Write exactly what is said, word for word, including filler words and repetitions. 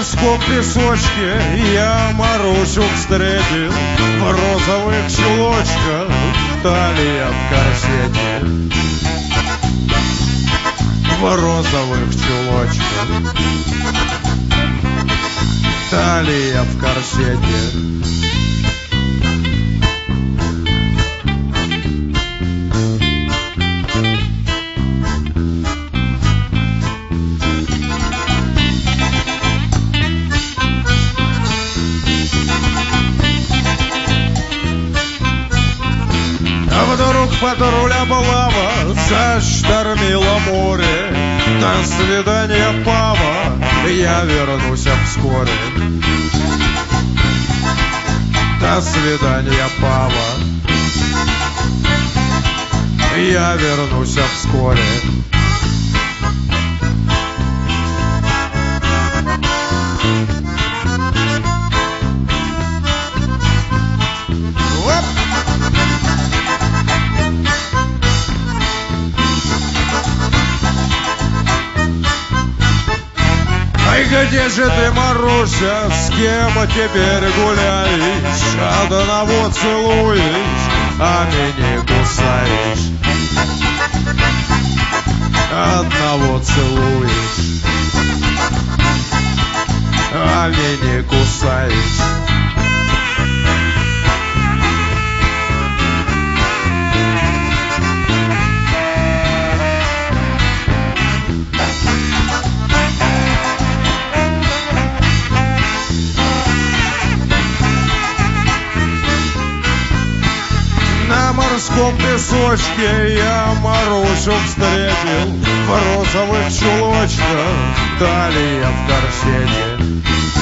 морском песочке я Марусю встретил в розовых чулочках, талия в корсете. В розовых чулочках, талия в корсете. Вдруг патруля облава заштормила море. До свидания, папа, я вернусь вскоре. До свидания, папа, я вернусь вскоре. Где же ты, Маруся, с кем теперь гуляешь? Одного целуешь, а меня кусаешь. Одного целуешь, а меня кусаешь. На морском песочке я Марусю встретил в розовых чулочках, талия в корсете.